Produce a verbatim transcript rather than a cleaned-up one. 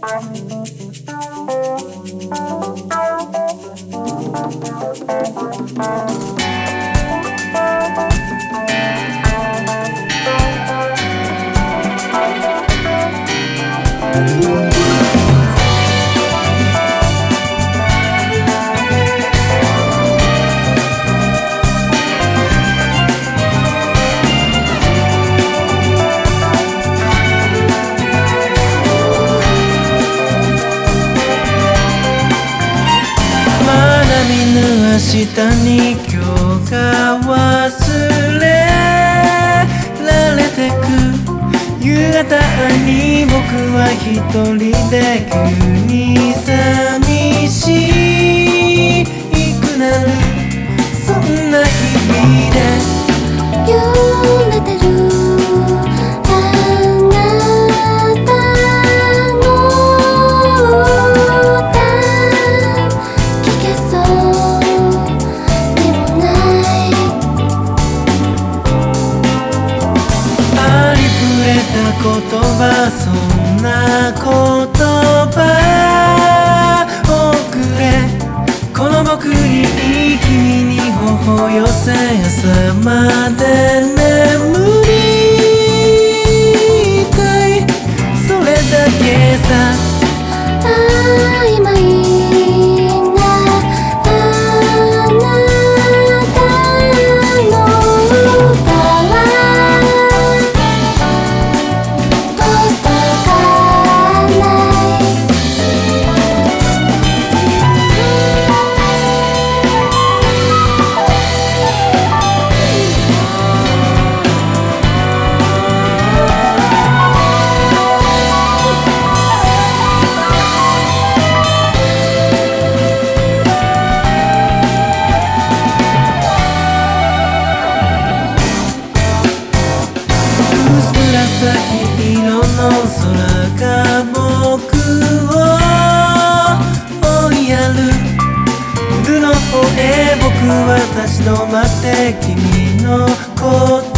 明日に今日が忘れられてく夕方に僕は一人で急に寂しくなるそんな日々で揺れてる言葉そんな言葉をくれこの僕に君に頬寄せ朝まで眠りたいそれだけさ曖昧なあなたの歌紫色の空が僕を追いやる夜の方へ僕は立ち止まって君のこと